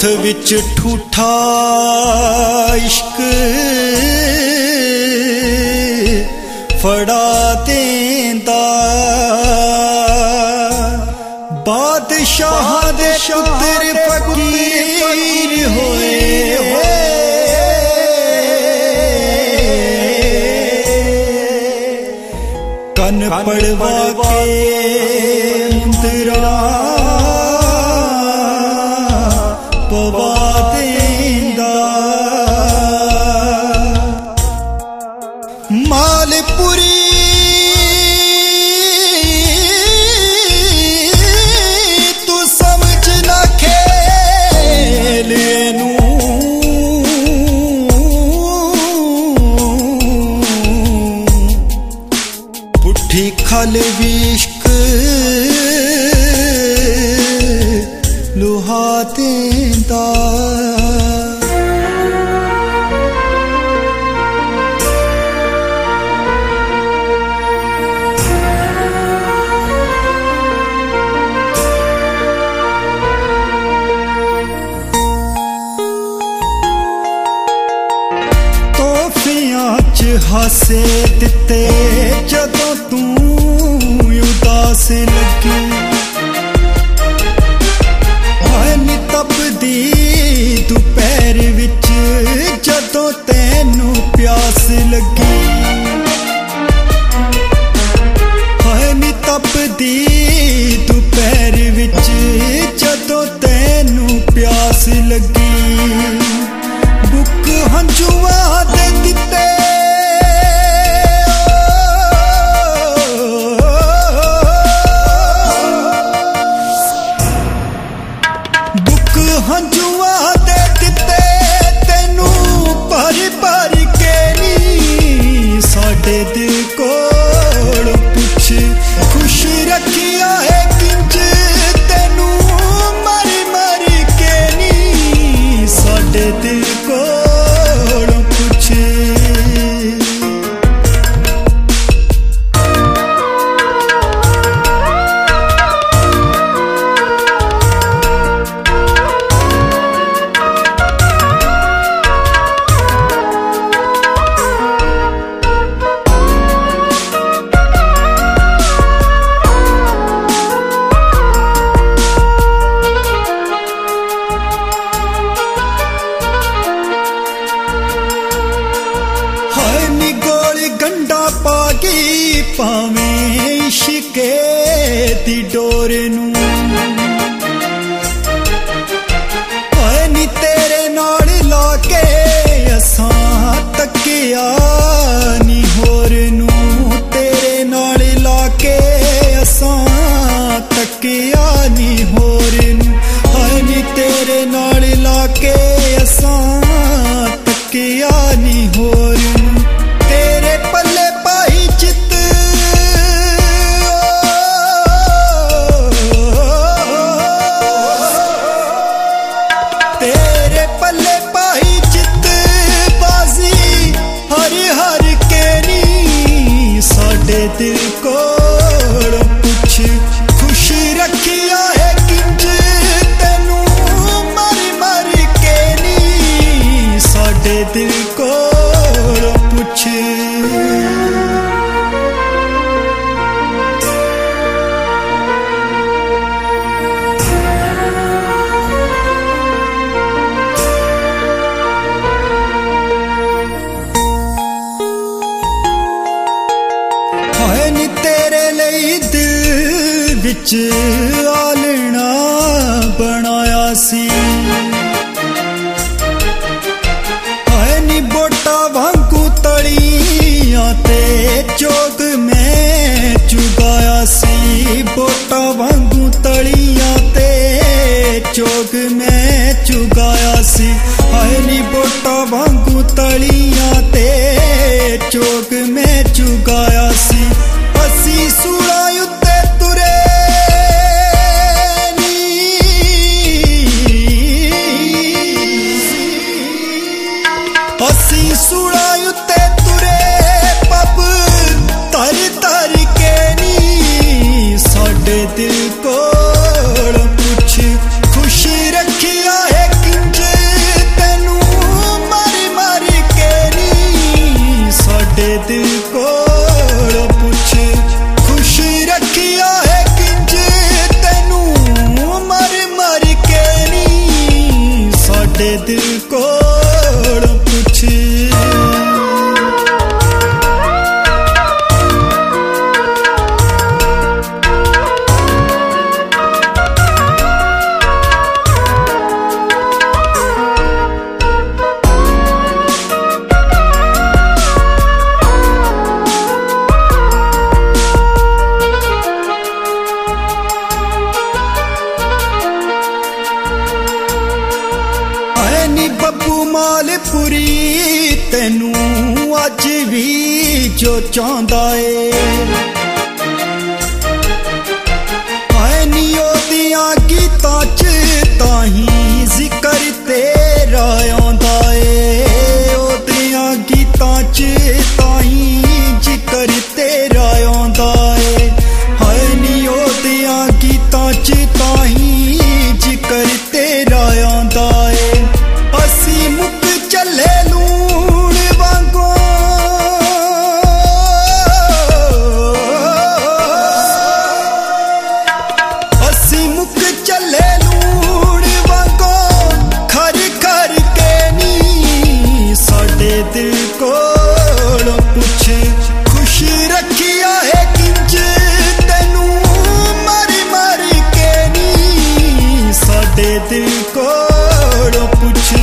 हथ विच ठूठा इश्क फड़ा देंदा बादशाह दे पुत्र फकीर होए कन पड़वा के मुंदरा पवा देंदा मालपुरी तू समझ ना खेल पुठी खल भी इश्क लुहा देंदा हासे दिते जदों तू उदास लगी नी तपदी दोपहर विच जदों तैनू प्यास लगी नी तपदी दोपहर विच जदों तैनू प्यास लगी बुक हंजुआ दे दिते हंजुआ दे दिते तेनू भर भर के नी साडे दिल कोल पुछ खुश रखिया है किंज तेनू मर मर के नी साडे दिल कोल पुछ भावें इश्के दी डोर नू नी तेरे नाल लाके असां तकिया नी होर नू तेरे नाल लाके असां तकिया नी होर नू नी तेरे नाल लाके असां तकिया नी होर नू तेरे पल्ले पाई चित तेरे पल्ले पाई चित बाजी हर हर के नी साडे दिल कोल पुछ खुश रखिया है किंज तेनू मर मर के नी साडे दिल कोल पुछ नी तेरे लिए दिल विच आलना बनाया सी नी बोटा वांगू तलियां ते चोग मैं चुगाया सी बोटा वांगू तलियां ते चोग मैं चुगाया सी नी बोटा वांगू तलियां ते चोग मैं चुगाया सी असी सूला उत्ते तुरे असी सूला उत्ते तुरे पब तर तर के नी साडे दिल कोल पुछ खुश रखिया है कि ਤੈਨੂੰ ਅੱਜ ਵੀ ਜੋ ਚਾਹੁੰਦਾ ਏ ਆਏ ਨੀ ਉਹਦੀਆਂ ਗੀਤਾਂ 'ਚ ਤਾਹੀਂ ਜ਼ਿਕਰ ਤੇਰਾ ਆਉਂਦਾ ਏ ਉਹਦੀਆਂ ਗੀਤਾਂ 'ਚ ਤਾਹੀਂ ਜ਼ਿਕਰ ਤੇਰਾ ਆਉਂਦਾ ਏ ਹਾਏ ਨੀ ਉਹਦੀਆਂ ਗੀਤਾਂ 'ਚ ਤਾਹੀਂ ਜ਼ਿਕਰ ਤੇਰਾ ਆਉਂਦਾ ਏ ਅਸੀਂ ਮੁੱਕ ਚੱਲੇ ਲੂਣ ਵਾਂਗੂ ਅਸੀਂ ਮੁੱਕ ਚੱਲੇ ਲੂਣ ਵਾਂਗੂ ਖਰ ਖਰ ਕੇ ਨੀ ਸਾਡੇ ਦਿਲ ਕੋਲੋਂ ਪੁੱਛ ਖੁਸ਼ ਰੱਖਿਆ ਹੈ ਕਿੰਜ ਤੈਨੂੰ ਮਾਰੀ ਮਾਰੀ ਕੇ ਨੀ ਸਾਡੇ ਦਿਲ ਕੋਲੋਂ ਪੁੱਛ